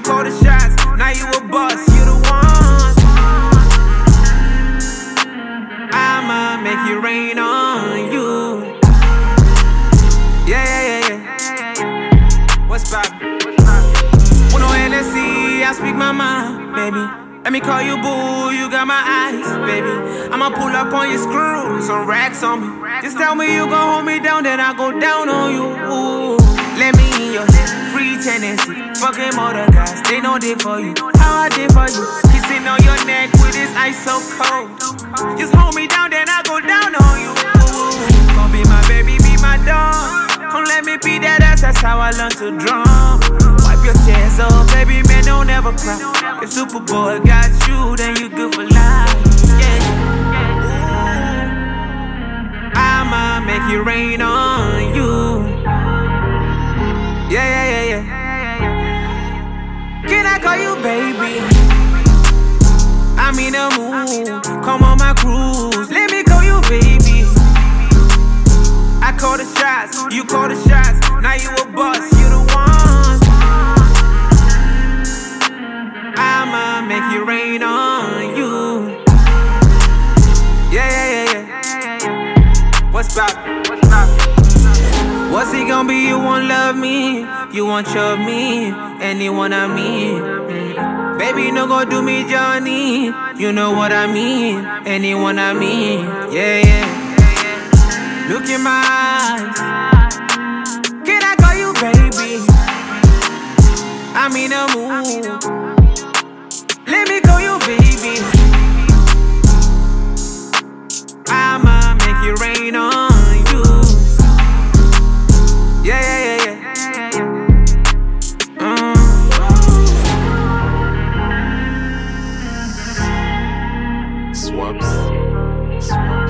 call the shots, now you a boss, you the one. I'ma make it rain on you. Yeah. What's poppin'? Uno LSC, I speak my mind, baby. Let me call you boo, you got my eyes, baby. I'ma pull up on your screw, some racks on me. Just tell me you gon' hold me down, then I go down on you. Ooh. Let me in your head, free tendency. Fucking other guys, they know they for you. How I did for you, kissing on your neck with this ice so cold. Just hold me down, then I go down on you. Ooh. Gon' be my baby, be my dog. Come let me be that ass, that's how I learn to drum. Wipe your tears off, baby, man, don't ever cry. If Superboy got you, then you good for life. Yeah. I'ma make it rain on you. Yeah. Can I call you baby? I'm in the mood, come on my cruise. Let me call you baby. I call the shots, you call the shots. Now you a boss, you the one. I'ma make it rain on you. Yeah. What's poppin'? What's it gon' be? You won't love me, you won't chub me, anyone I mean. Baby, no gon' do me Johnny, you know what I mean, anyone I mean. Yeah. Look in my eyes, can I call you baby? I'm in the mood, let me call you baby. I'ma make it rain on you. Yeah. Swaps.